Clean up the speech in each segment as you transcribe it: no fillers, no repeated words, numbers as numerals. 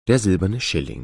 Der silberne Schilling.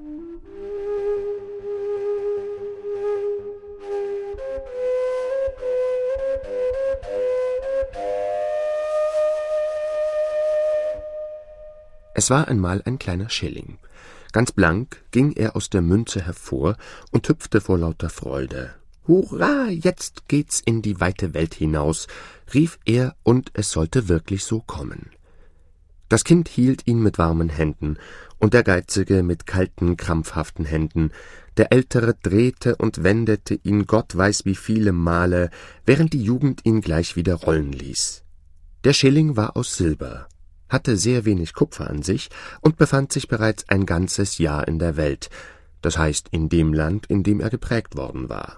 Es war einmal ein kleiner Schilling. Ganz blank ging er aus der Münze hervor und hüpfte vor lauter Freude. »Hurra, jetzt geht's in die weite Welt hinaus«, rief er, und es sollte wirklich so kommen. Das Kind hielt ihn mit warmen Händen, und der Geizige mit kalten, krampfhaften Händen. Der Ältere drehte und wendete ihn Gott weiß wie viele Male, während die Jugend ihn gleich wieder rollen ließ. Der Schilling war aus Silber, hatte sehr wenig Kupfer an sich und befand sich bereits ein ganzes Jahr in der Welt, das heißt in dem Land, in dem er geprägt worden war.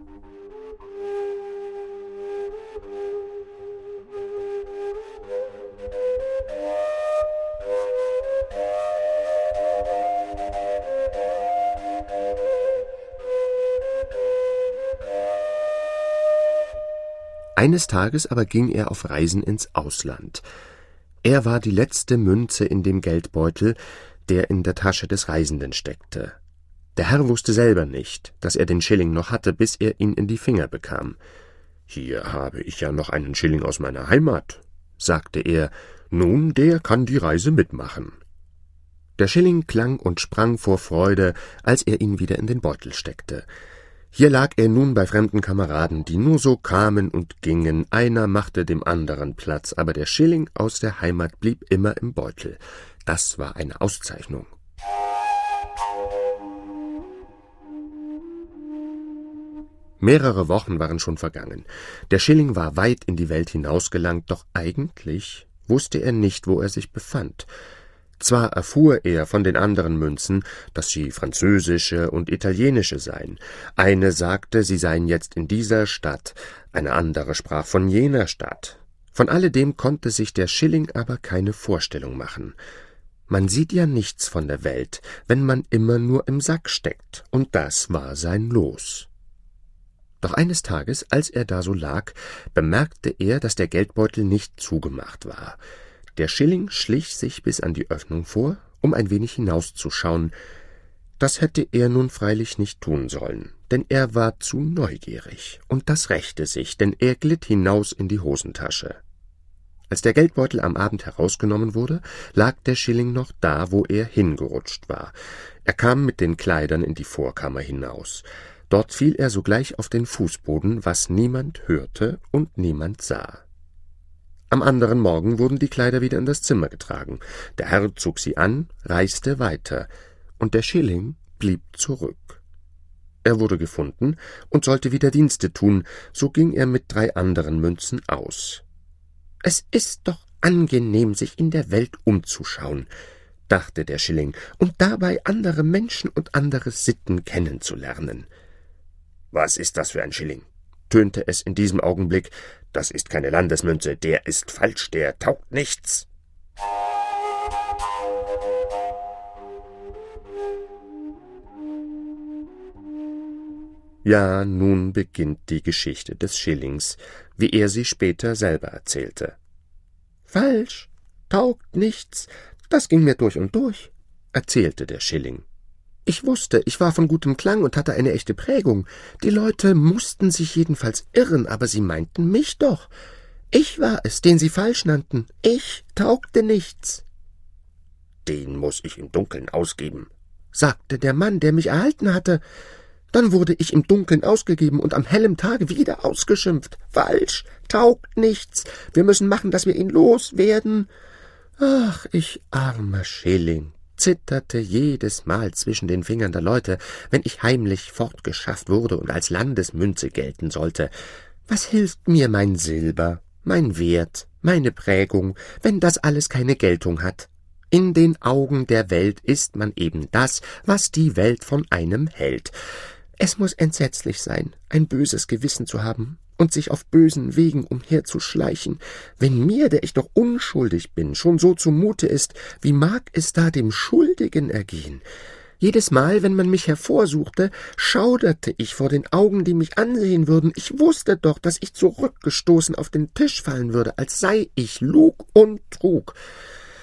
Eines Tages aber ging er auf Reisen ins Ausland. Er war die letzte Münze in dem Geldbeutel, der in der Tasche des Reisenden steckte. Der Herr wusste selber nicht, dass er den Schilling noch hatte, bis er ihn in die Finger bekam. »Hier habe ich ja noch einen Schilling aus meiner Heimat«, sagte er, »nun, der kann die Reise mitmachen.« Der Schilling klang und sprang vor Freude, als er ihn wieder in den Beutel steckte. Hier lag er nun bei fremden Kameraden, die nur so kamen und gingen, einer machte dem anderen Platz, aber der Schilling aus der Heimat blieb immer im Beutel. Das war eine Auszeichnung. Mehrere Wochen waren schon vergangen. Der Schilling war weit in die Welt hinausgelangt, doch eigentlich wusste er nicht, wo er sich befand. Zwar erfuhr er von den anderen Münzen, dass sie französische und italienische seien. Eine sagte, sie seien jetzt in dieser Stadt, eine andere sprach von jener Stadt. Von alledem konnte sich der Schilling aber keine Vorstellung machen. Man sieht ja nichts von der Welt, wenn man immer nur im Sack steckt, und das war sein Los. Doch eines Tages, als er da so lag, bemerkte er, dass der Geldbeutel nicht zugemacht war. Der Schilling schlich sich bis an die Öffnung vor, um ein wenig hinauszuschauen. Das hätte er nun freilich nicht tun sollen, denn er war zu neugierig, und das rächte sich, denn er glitt hinaus in die Hosentasche. Als der Geldbeutel am Abend herausgenommen wurde, lag der Schilling noch da, wo er hingerutscht war. Er kam mit den Kleidern in die Vorkammer hinaus. Dort fiel er sogleich auf den Fußboden, was niemand hörte und niemand sah. Am anderen Morgen wurden die Kleider wieder in das Zimmer getragen. Der Herr zog sie an, reiste weiter, und der Schilling blieb zurück. Er wurde gefunden und sollte wieder Dienste tun, so ging er mit 3 anderen Münzen aus. »Es ist doch angenehm, sich in der Welt umzuschauen«, dachte der Schilling, »und dabei andere Menschen und andere Sitten kennenzulernen.« »Was ist das für ein Schilling?«, tönte es in diesem Augenblick. »Das ist keine Landesmünze, der ist falsch, der taugt nichts.« Ja, nun beginnt die Geschichte des Schillings, wie er sie später selber erzählte. »Falsch, taugt nichts, das ging mir durch und durch«, erzählte der Schilling. »Ich wusste, ich war von gutem Klang und hatte eine echte Prägung. Die Leute mussten sich jedenfalls irren, aber sie meinten mich doch. Ich war es, den sie falsch nannten. Ich taugte nichts.« »Den muß ich im Dunkeln ausgeben«, sagte der Mann, der mich erhalten hatte. Dann wurde ich im Dunkeln ausgegeben und am hellen Tage wieder ausgeschimpft. »Falsch, taugt nichts. Wir müssen machen, dass wir ihn loswerden.« Ach, ich armer Schilling, zitterte jedes Mal zwischen den Fingern der Leute, wenn ich heimlich fortgeschafft wurde und als Landesmünze gelten sollte. Was hilft mir mein Silber, mein Wert, meine Prägung, wenn das alles keine Geltung hat? In den Augen der Welt ist man eben das, was die Welt von einem hält. Es muß entsetzlich sein, ein böses Gewissen zu haben und sich auf bösen Wegen umherzuschleichen. Wenn mir, der ich doch unschuldig bin, schon so zumute ist, wie mag es da dem Schuldigen ergehen? Jedes Mal, wenn man mich hervorsuchte, schauderte ich vor den Augen, die mich ansehen würden. Ich wusste doch, dass ich zurückgestoßen auf den Tisch fallen würde, als sei ich Lug und Trug.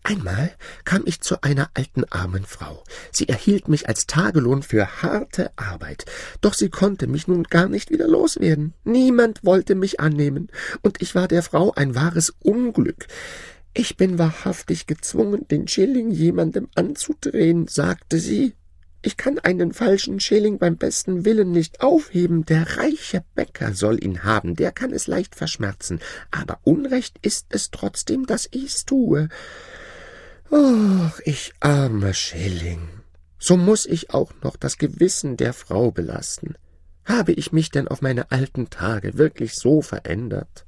Einmal kam ich zu einer alten armen Frau. Sie erhielt mich als Tagelohn für harte Arbeit, doch sie konnte mich nun gar nicht wieder loswerden. Niemand wollte mich annehmen, und ich war der Frau ein wahres Unglück. »Ich bin wahrhaftig gezwungen, den Schilling jemandem anzudrehen«, sagte sie. »Ich kann einen falschen Schilling beim besten Willen nicht aufheben. Der reiche Bäcker soll ihn haben, der kann es leicht verschmerzen. Aber Unrecht ist es trotzdem, dass ich's tue. »Och, ich armer Schilling, so muß ich auch noch das Gewissen der Frau belasten. Habe ich mich denn auf meine alten Tage wirklich so verändert?«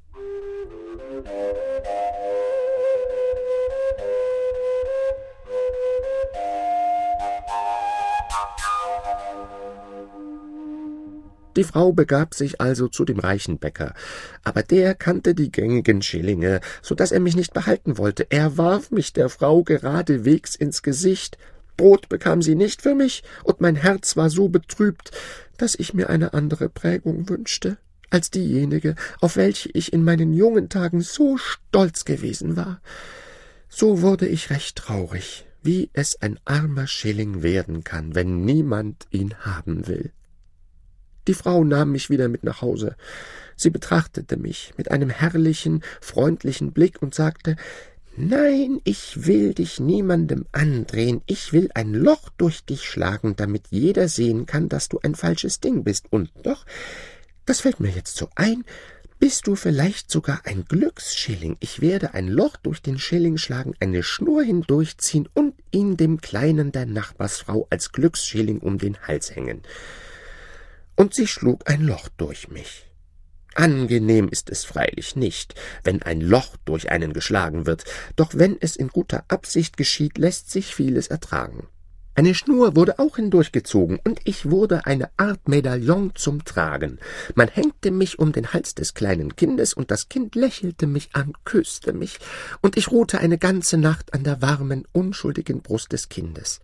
Die Frau begab sich also zu dem reichen Bäcker, aber der kannte die gängigen Schillinge, so daß er mich nicht behalten wollte. Er warf mich der Frau geradewegs ins Gesicht. Brot bekam sie nicht für mich, und mein Herz war so betrübt, daß ich mir eine andere Prägung wünschte, als diejenige, auf welche ich in meinen jungen Tagen so stolz gewesen war. So wurde ich recht traurig, wie es ein armer Schilling werden kann, wenn niemand ihn haben will. Die Frau nahm mich wieder mit nach Hause. Sie betrachtete mich mit einem herrlichen, freundlichen Blick und sagte: »Nein, ich will dich niemandem andrehen. Ich will ein Loch durch dich schlagen, damit jeder sehen kann, dass du ein falsches Ding bist. Und doch, das fällt mir jetzt so ein, bist du vielleicht sogar ein Glücksschilling. Ich werde ein Loch durch den Schilling schlagen, eine Schnur hindurchziehen und ihn dem Kleinen der Nachbarsfrau als Glücksschilling um den Hals hängen.« Und sie schlug ein Loch durch mich. Angenehm ist es freilich nicht, wenn ein Loch durch einen geschlagen wird, doch wenn es in guter Absicht geschieht, lässt sich vieles ertragen. Eine Schnur wurde auch hindurchgezogen, und ich wurde eine Art Medaillon zum Tragen. Man hängte mich um den Hals des kleinen Kindes, und das Kind lächelte mich an, küsste mich, und ich ruhte eine ganze Nacht an der warmen, unschuldigen Brust des Kindes.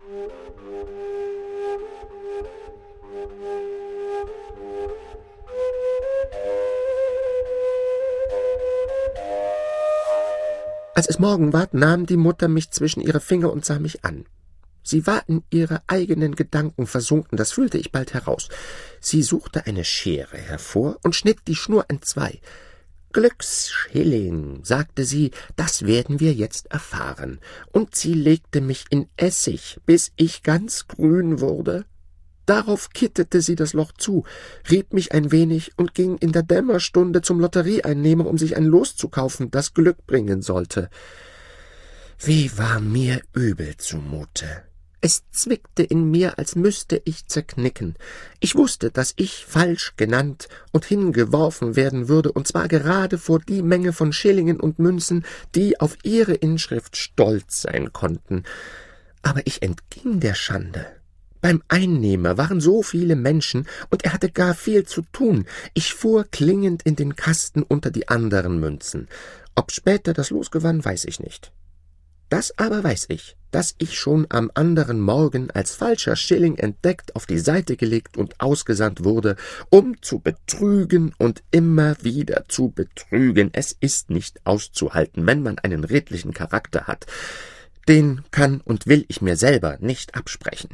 Als es Morgen ward, nahm die Mutter mich zwischen ihre Finger und sah mich an. Sie war in ihre eigenen Gedanken versunken, das fühlte ich bald heraus. Sie suchte eine Schere hervor und schnitt die Schnur entzwei. »Glücksschilling«, sagte sie, »das werden wir jetzt erfahren.« Und sie legte mich in Essig, bis ich ganz grün wurde. Darauf kittete sie das Loch zu, rieb mich ein wenig und ging in der Dämmerstunde zum Lotterieeinnehmer, um sich ein Los zu kaufen, das Glück bringen sollte. Wie war mir übel zumute. Es zwickte in mir, als müsste ich zerknicken. Ich wusste, dass ich falsch genannt und hingeworfen werden würde, und zwar gerade vor die Menge von Schillingen und Münzen, die auf ihre Inschrift stolz sein konnten. Aber ich entging der Schande. Beim Einnehmer waren so viele Menschen, und er hatte gar viel zu tun. Ich fuhr klingend in den Kasten unter die anderen Münzen. Ob später das Los gewann, weiß ich nicht. Das aber weiß ich, dass ich schon am anderen Morgen als falscher Schilling entdeckt, auf die Seite gelegt und ausgesandt wurde, um zu betrügen und immer wieder zu betrügen. Es ist nicht auszuhalten, wenn man einen redlichen Charakter hat. Den kann und will ich mir selber nicht absprechen.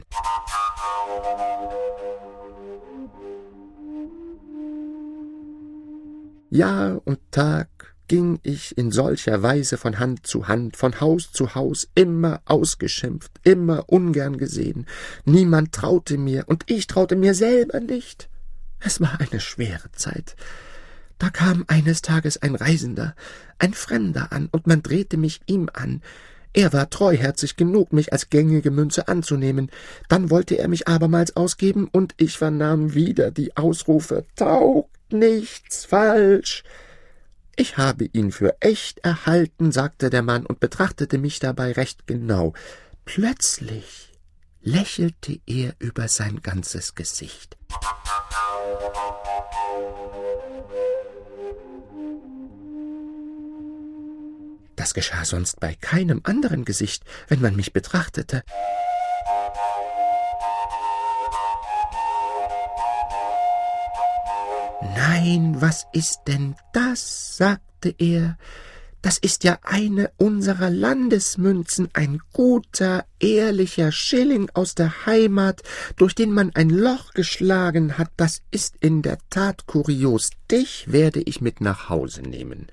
Jahr und Tag ging ich in solcher Weise von Hand zu Hand, von Haus zu Haus, immer ausgeschimpft, immer ungern gesehen. Niemand traute mir, und ich traute mir selber nicht. Es war eine schwere Zeit. Da kam eines Tages ein Reisender, ein Fremder an, und man drehte mich ihm an. Er war treuherzig genug, mich als gängige Münze anzunehmen. Dann wollte er mich abermals ausgeben, und ich vernahm wieder die Ausrufe: »Taugt nichts, falsch!« »Ich habe ihn für echt erhalten«, sagte der Mann und betrachtete mich dabei recht genau. Plötzlich lächelte er über sein ganzes Gesicht. Das geschah sonst bei keinem anderen Gesicht, wenn man mich betrachtete. »Nein, was ist denn das?« sagte er. Das ist ja eine unserer Landesmünzen, ein guter, ehrlicher Schilling aus der Heimat, durch den man ein Loch geschlagen hat. Das ist in der Tat kurios. Dich werde ich mit nach Hause nehmen.«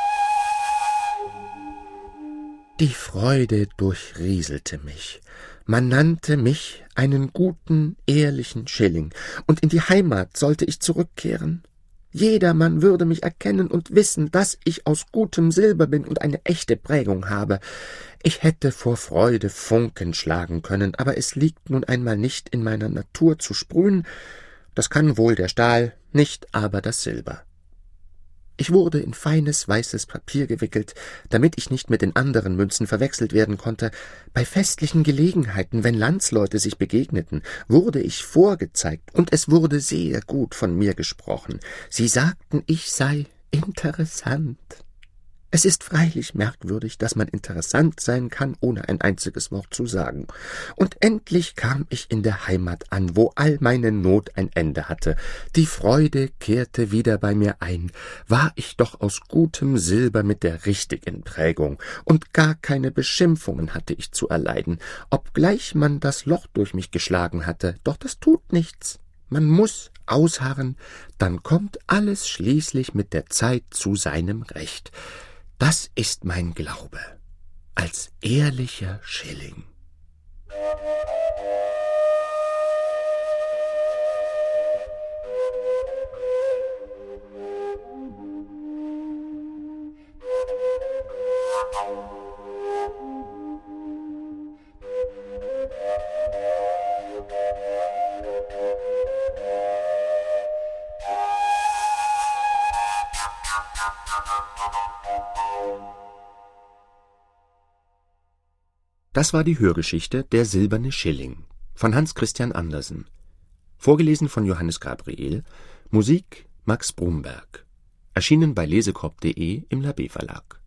Die Freude durchrieselte mich. Man nannte mich einen guten, ehrlichen Schilling, und in die Heimat sollte ich zurückkehren. Jedermann würde mich erkennen und wissen, dass ich aus gutem Silber bin und eine echte Prägung habe. Ich hätte vor Freude Funken schlagen können, aber es liegt nun einmal nicht in meiner Natur zu sprühen. Das kann wohl der Stahl, nicht aber das Silber. Ich wurde in feines weißes Papier gewickelt, damit ich nicht mit den anderen Münzen verwechselt werden konnte. Bei festlichen Gelegenheiten, wenn Landsleute sich begegneten, wurde ich vorgezeigt, und es wurde sehr gut von mir gesprochen. Sie sagten, ich sei interessant. Es ist freilich merkwürdig, dass man interessant sein kann, ohne ein einziges Wort zu sagen. Und endlich kam ich in der Heimat an, wo all meine Not ein Ende hatte. Die Freude kehrte wieder bei mir ein. War ich doch aus gutem Silber mit der richtigen Prägung, und gar keine Beschimpfungen hatte ich zu erleiden, obgleich man das Loch durch mich geschlagen hatte. Doch das tut nichts. Man muß ausharren, dann kommt alles schließlich mit der Zeit zu seinem Recht. Das ist mein Glaube, als ehrlicher Schilling. Das war die Hörgeschichte »Der silberne Schilling« von Hans Christian Andersen. Vorgelesen von Johannes Gabriel. Musik Max Brumberg. Erschienen bei lesekorb.de im Labé Verlag.